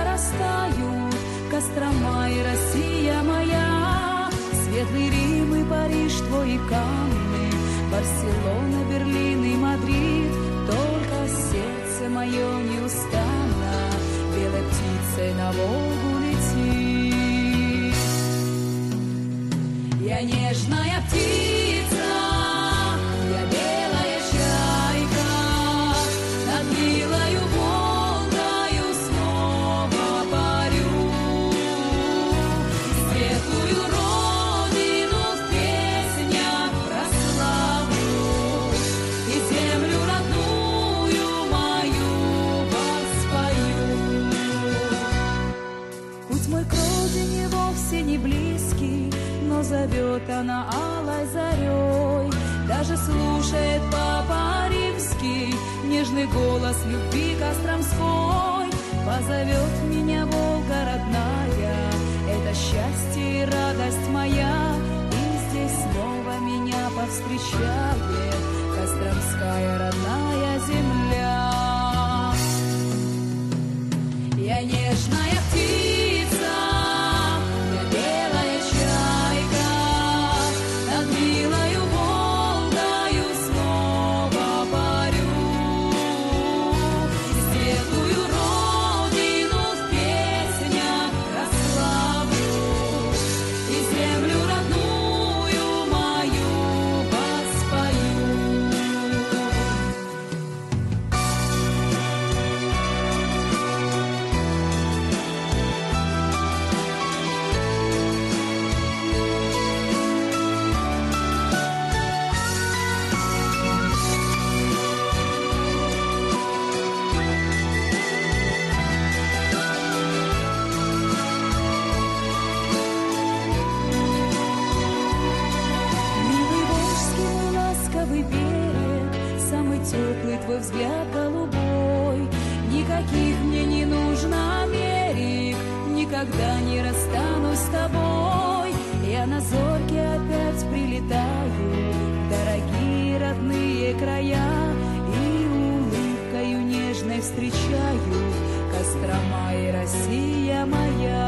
зарастают, Кострома и Россия моя. Светлый Рим и Париж, твои Канны, Барселона, Берлин и Мадрид. Только сердце мое неустанно белой птицей на Волгу летит. Я нежная птица, я белая чайка, над милою Волгою снова парю. Светлую родину в песнях прославлю, и землю родную мою воспою. Путь мой к родине вовсе не близкий, но зовет она алой зарей. Даже слушает Папа Римский нежный голос любви Костромской. Позовет меня Волга родная, это счастье и радость моя. И здесь снова меня повстречает Костромская родная земля. Я нежная птица, я белая чайка, над милою Волгою снова парю. Светлую родину в песнях прославлю, и землю родную мою воспою. Милый волжский мой ласковый берег, самый теплый твой взгляд голубой. Никаких мне не нужно Америк, никогда не расстанусь с тобой. Я на зорьке опять прилетаю в дорогие родные края, и улыбкою нежной встречаю Кострома и Россия моя.